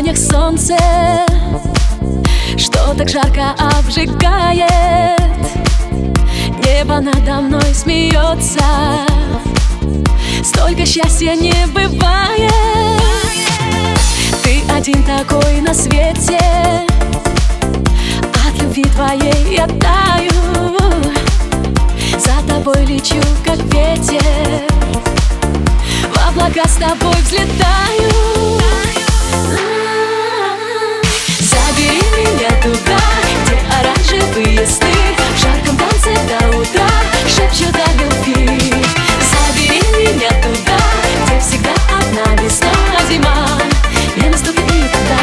ладонях солнце, что так жарко обжигает. Небо надо мной смеется, столько счастья не бывает. Ты один такой на свете, от любви твоей я таю, за тобой лечу, как ветер, в облака с тобой взлетаю. Забери меня туда, где оранжевые сны, в жарком танце до утра шепчут о любви. Забери меня туда, где всегда одна весна, а зима не наступит никогда.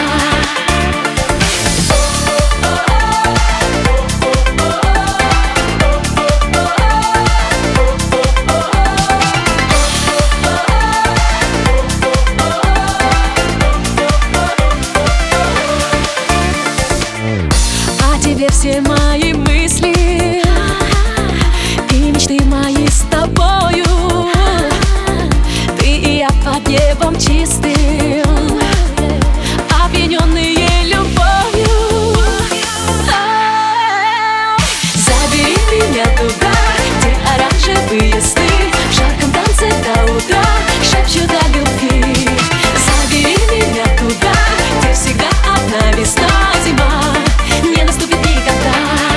Все мои мысли и мечты мои с тобою. Ты и я под небом чистым, опьяненные любовью. Забери меня туда, где оранжевые сны, в жарком танце до утра шепчут о любви. Забери меня туда, где всегда одна весна, а зима не наступит никогда.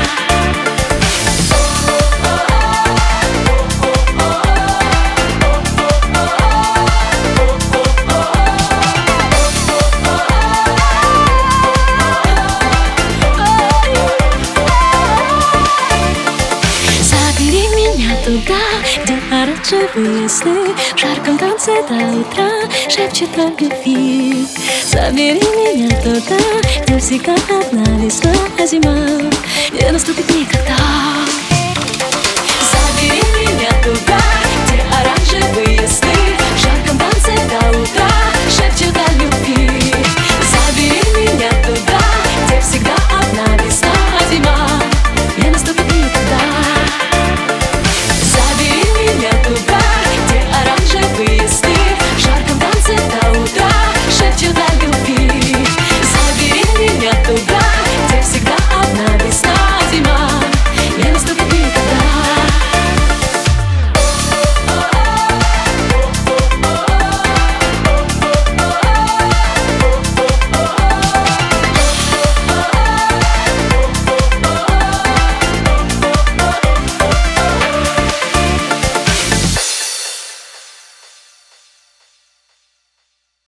Забери меня туда, где оранжевые сны, в жарком танце до утра шепчет о любви. Забери меня туда, где всегда одна весна, а зима не наступит никогда. Забери меня туда, где оранжевые